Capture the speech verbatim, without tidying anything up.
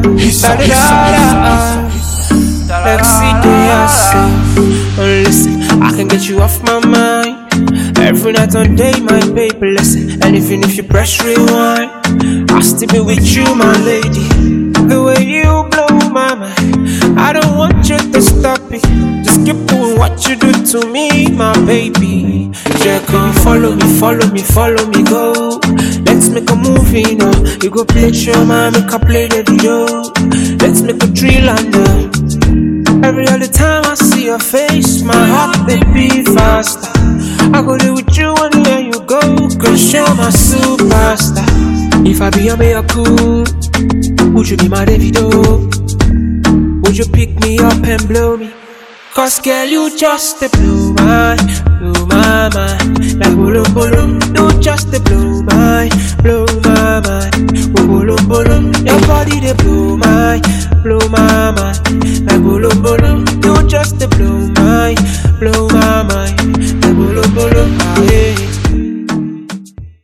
Da da da da. Let's see the answer. Listen, I can get you off my mind every night and day, my baby. Listen, and even if you press rewind, I'll still be with you, my lady. The way you blow my mind, I don't want you to stop it. Just keep doing what you do to me, my baby. Just come follow me, follow me, follow me, go. Let's make a movie now. You go play show, man, make a play the video. Let's make a thriller now. Every other time I see your face, my heart they beat faster. I go there with you anywhere you go, cause you're my superstar. If I be your miracle, would you be my Davido? Would you pick me up and blow me? Cause girl, you just a blow my, blow my mind. Like bolo bolo, you just a blow my, blow my mind. Bolo bolo, your body they blow my, blow my mind. Like bolo bolo, you just a blow my, blow my mind. Like bolo bolo, ah, yeah.